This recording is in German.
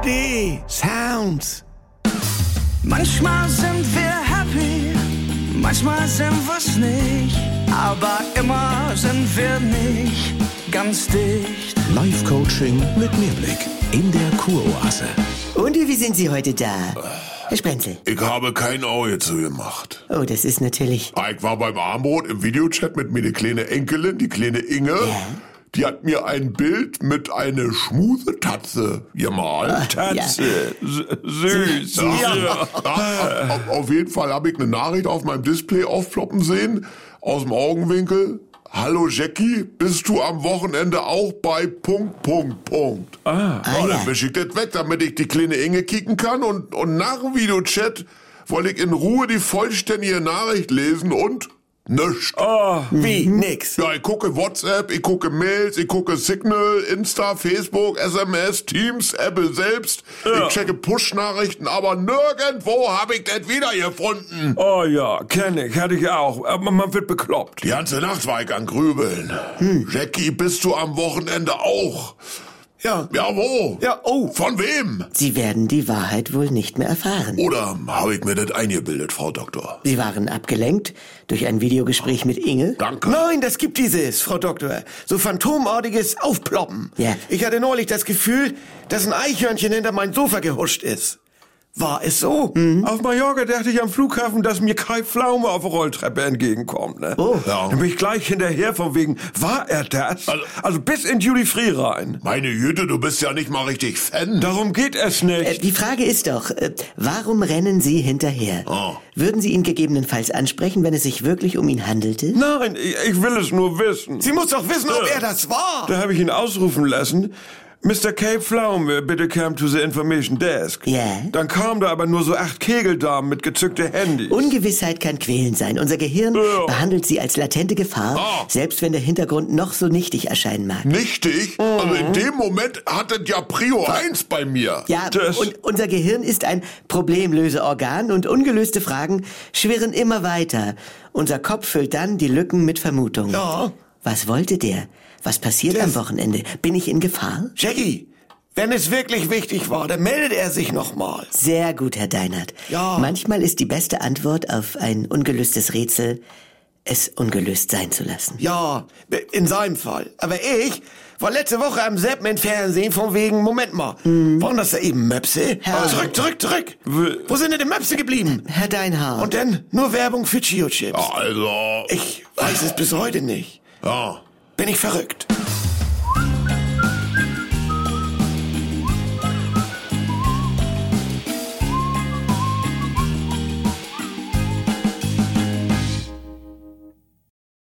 3D Sounds. Manchmal sind wir happy, manchmal sind wir's nicht, aber immer sind wir nicht ganz dicht. Live-Coaching mit Mehrblick in der Kuroase. Und wie sind Sie heute da, Herr Sprenzel? Ich habe kein Auge zugemacht. Oh, das ist natürlich... Ich war beim Armbrot im Videochat mit mir, die kleine Enkelin, die kleine Inge. Ja. Die hat mir ein Bild mit einer schmuse Tatze gemalt. Tatze, Süß. Ja. Auf jeden Fall habe ich eine Nachricht auf meinem Display aufploppen sehen, aus dem Augenwinkel. Hallo Jackie, bist du am Wochenende auch bei ... ja. Dann wisch ich das weg, damit ich die kleine Inge kicken kann und nach dem Videochat wollte ich in Ruhe die vollständige Nachricht lesen und nichts. Wie? Nix. Ja, ich gucke WhatsApp, ich gucke Mails, ich gucke Signal, Insta, Facebook, SMS, Teams, Apple selbst. Ja. Ich checke Push-Nachrichten, aber nirgendwo habe ich das wiedergefunden. Oh ja, kenne ich, hatte ich auch. Aber man wird bekloppt. Die ganze Nacht war ich am Grübeln. Jackie, bist du am Wochenende auch? Ja. Ja, wo? Ja, oh. Von wem? Sie werden die Wahrheit wohl nicht mehr erfahren. Oder habe ich mir das eingebildet, Frau Doktor? Sie waren abgelenkt durch ein Videogespräch mit Inge. Danke. Nein, das gibt dieses, Frau Doktor. So phantomartiges Aufploppen. Ja. Ich hatte neulich das Gefühl, dass ein Eichhörnchen hinter mein Sofa gehuscht ist. War es so? Auf Mallorca dachte ich am Flughafen, dass mir Kai Pflaume auf der Rolltreppe entgegenkommt. Ne? Oh. Ja. Dann bin ich gleich hinterher von wegen, war er das? Also bis in Duty Free rein. Meine Güte, du bist ja nicht mal richtig Fan. Darum geht es nicht. Die Frage ist doch, warum rennen Sie hinterher? Oh. Würden Sie ihn gegebenenfalls ansprechen, wenn es sich wirklich um ihn handelte? Nein, ich will es nur wissen. Sie muss doch wissen, ob er das war. Da habe ich ihn ausrufen lassen. Mr. K. Pflaume, bitte come to the information desk. Ja. Dann kamen da aber nur so 8 Kegeldamen mit gezückten Handys. Ungewissheit kann quälend sein. Unser Gehirn behandelt sie als latente Gefahr, selbst wenn der Hintergrund noch so nichtig erscheinen mag. Nichtig? Also in dem Moment hat es ja Prio 1 bei mir. Ja, Das- und unser Gehirn ist ein Problemlöseorgan und ungelöste Fragen schwirren immer weiter. Unser Kopf füllt dann die Lücken mit Vermutungen. Ja. Was wollte der? Was passiert am Wochenende? Bin ich in Gefahr? Jackie, wenn es wirklich wichtig war, dann meldet er sich nochmal. Sehr gut, Herr Deinert. Ja. Manchmal ist die beste Antwort auf ein ungelöstes Rätsel, es ungelöst sein zu lassen. Ja, in seinem Fall. Aber ich war letzte Woche am Seppen im Fernsehen von wegen, Moment mal, waren das da eben Möpse? Herr- Zurück. Wo sind denn die Möpse geblieben? Herr Deinhardt. Und dann nur Werbung für Chio-Chips. Also, Ich weiß es bis heute nicht. ja. Bin ich verrückt?